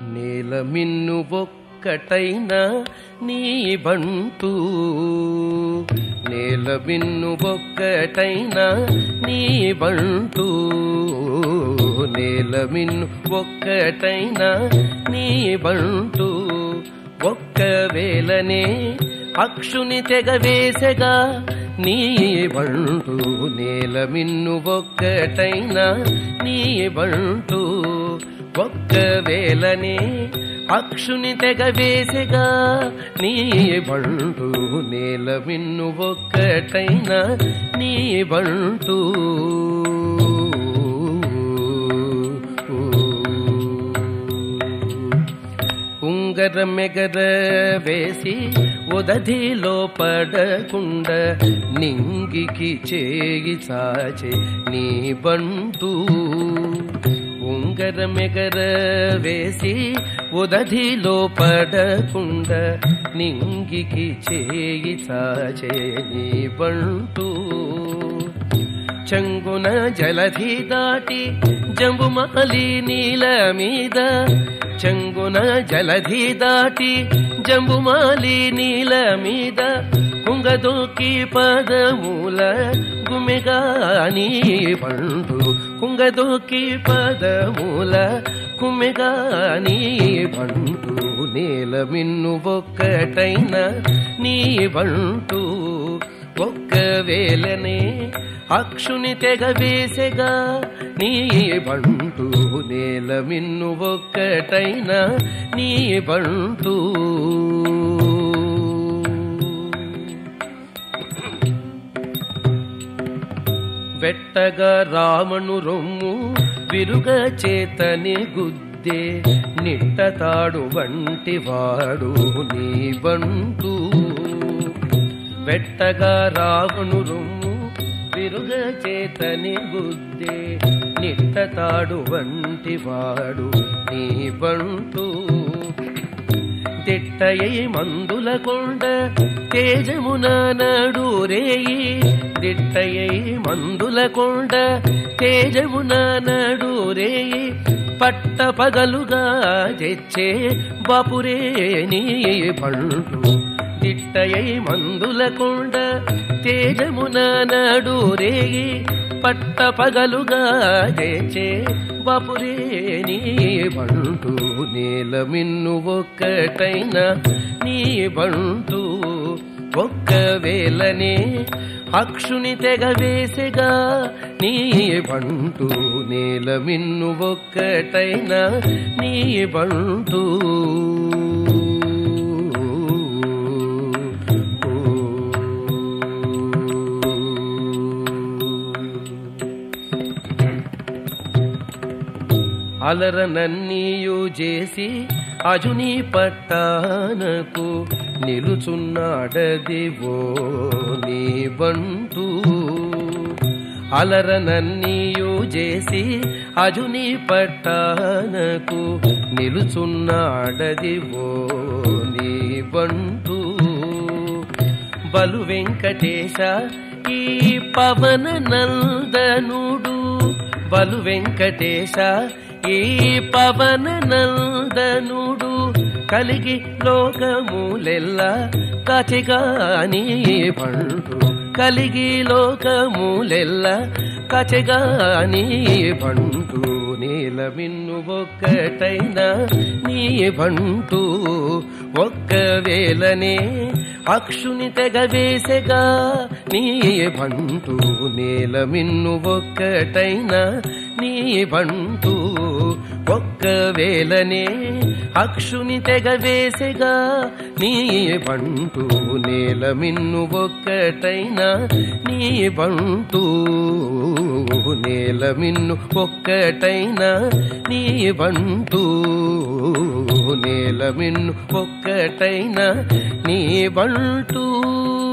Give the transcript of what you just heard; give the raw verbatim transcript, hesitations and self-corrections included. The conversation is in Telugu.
నేల మిన్ను ఒక్కటైనా నీ బంటూ, నేల మిన్ను ఒక్కటైనా నీ బంటూ, నేల మిన్ను ఒక్కటైనా నీ బంటూ. ఒక్కవేళనే అక్షుని తెగవేసగా నీ బంటూ, నేల మిన్ను ఒక్కటైనా నీ బంటూ. ఒక్కవేళనే అక్షుని తెగవేసగా నీ బంటూ, నేల మిన్ను ఒక్కటైనా నీ బంటూ. ఉంగరమెగర వేసి ఉదధిలో పడకుండ నింగికి చేయి సాచే నీ బంటూ. ఉంగరమెగర వేసి ఉదధిలో పడకుండ నింగికి చేయి సాచే నీ బంటూ. చంగున జలధి దాటి జంబుమాలి నీల మీద, చంగున జలధి దాటి జంబుమాలి నీల మీద, కుంగదోకి పదమూల గుమెగా నీ బంటూ. కుంగదోకి పదమూల కుమెగా నీ బంటూ, నేల మిన్ను ఒక్కటైనా నీ బంటూ. ఒక్కవేళనే అక్షుని తెగవేసగా నీ బంటూ, నేల మిన్ను ఒక్కటైనా నీ బంటూ. వెట్టగా రామను రొమ్ము విరుగ చేతని గుద్దే నిట్టతాడు వంటి వాడు నీ బంటూ. వెట్టగా రావణు రొమ్ము విరుగ చేతని గుద్దే నిట్టతాడు వంటి వాడు నీ బంటూ. దిట్టయై మందుల కొండ తేజమున నడురేయి, దిట్టయై మందుల కొండ తేజమున నడురేయి, పట్ట పగలుగా తెచ్చే బాపురే నీ బంటూ. దిట్టయై మందుల కొండ తేజమున నడురేయి, పట్ట పగలుగా తెచ్చే బాపురే నీ బంటూ. నేల మిన్ను ఒక్కటైనా నీ బంటూ. ఒక్కవేళనే అక్షుని తెగవేసగా నీ బంటూ, నేల మిన్ను ఒక్కటైనా నీ బంటూ. అలరనన్నీయు చేసి అజుని పట్టానకు నిలుచున్నాడదివో నీ బంటూ. అలరనన్నీయు చేసి అజుని పట్టానకు నిలుచున్నాడదివో నీ బంటూ. బలు వెంకటేశ ఈ పవన నందనుడు, బలు వెంకటేశ ఈ పవన నందనుడు, కలిగి లోకములెల్లా కాచెగా నీ బంటూ. కలిగి లోకములెల్లా కాచెగా నీ బంటూ, నేల మిన్ను ఒక్కటైనా నీ బంటూ. ఒక్కవేళనే అక్షుని తెగవేసగా నీ బంటూ, నేల మిన్ను ఒక్కటైనా నీ బంటూ. ఒక్కవేళనే అక్షుని తెగవేసగా నీ బంటూ, నేల మిన్ను ఒక్కటైనా నీ బంటూ. నేల మిన్ను ఒక్కటైనా నీ బంటూ, నేల మిన్ను ఒక్కటైనా నీ బంటూ.